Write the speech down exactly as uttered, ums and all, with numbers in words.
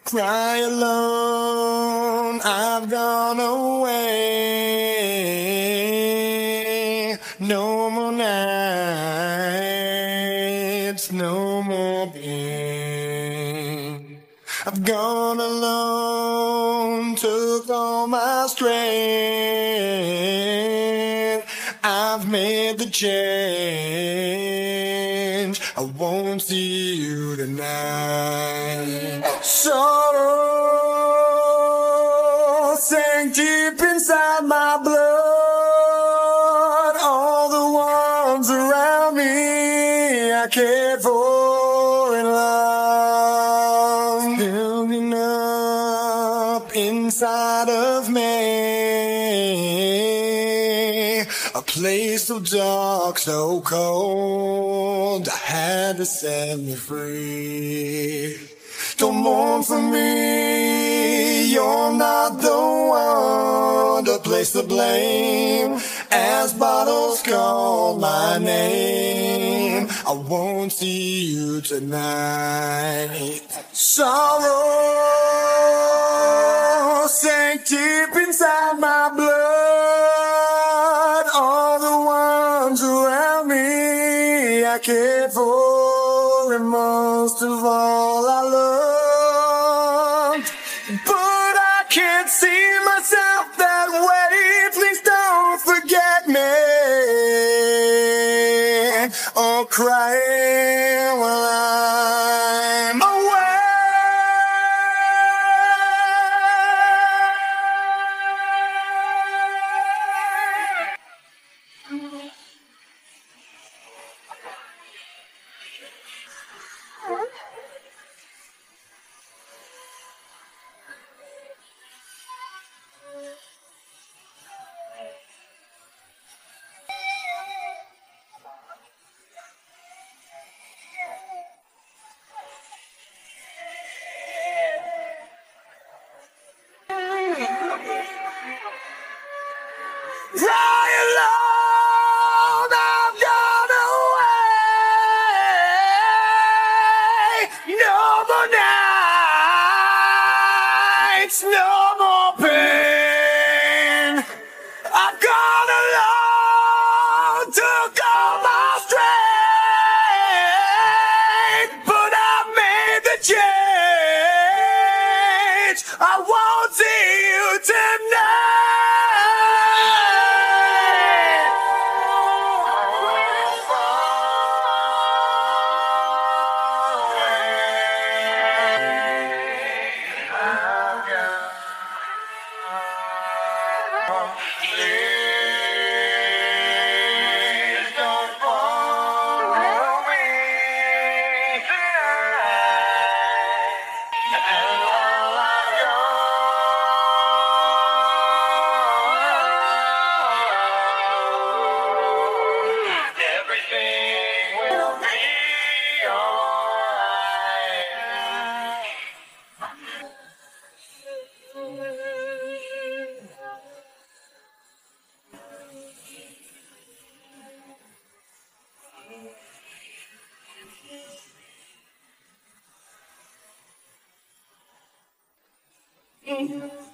Cry alone, I've gone away. No more nights, no more pain. I've gone alone, took all my strength. I've made the change. I won't see you tonight. Sorrow sank deep inside my blood. All the ones around me I cared for in love, building up inside of me a place so dark, so cold. I had to set me free. Don't mourn for me, you're not the one to place the blame. As bottles call my name, I won't see you tonight. Sorrow sank deep inside my blood. All the ones around me I cared for, and most of all I loved. But I can't see myself that way. Please don't forget me, or cry while I'm away. Cry alone, I've gone away. No more nights, no more pain. I've gone alone, took all my strength, but I made the change. I won't see you tonight. Please don't follow me tonight. And while I'm gone, everything will be alright. Mm-hmm.